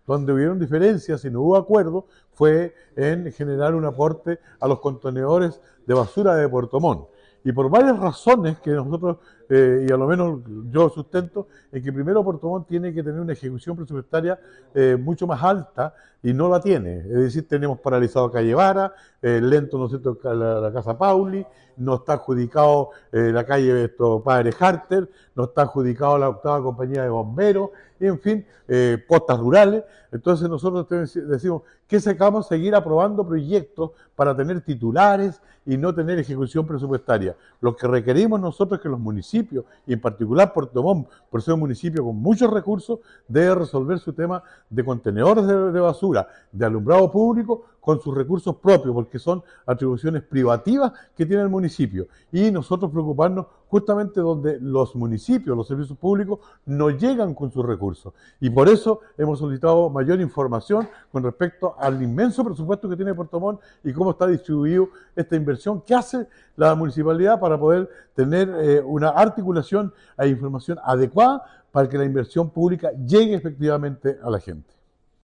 Donde hubieron diferencias y no hubo acuerdo fue en generar un aporte a los contenedores de basura de Puerto Montt. Y por varias razones que nosotros, y a lo menos yo sustento, en que primero Puerto Montt tiene que tener una ejecución presupuestaria mucho más alta y no la tiene. Es decir, tenemos paralizado Calle Vara, lento, ¿no es cierto?, la Casa Pauli, no está adjudicado la calle Padre Harter, no está adjudicado la octava compañía de bomberos, y en fin, postas rurales. Entonces nosotros decimos que sacamos seguir aprobando proyectos para tener titulares y no tener ejecución presupuestaria. Lo que requerimos nosotros es que los municipios, y en particular Puerto Montt, por ser un municipio con muchos recursos, debe resolver su tema de contenedores de basura, de alumbrado público, con sus recursos propios, porque son atribuciones privativas que tiene el municipio. Y nosotros preocuparnos justamente donde los municipios, los servicios públicos, no llegan con sus recursos. Y por eso hemos solicitado mayor información con respecto al inmenso presupuesto que tiene Puerto Montt y cómo está distribuido esta inversión que hace la municipalidad para poder tener una articulación e información adecuada para que la inversión pública llegue efectivamente a la gente.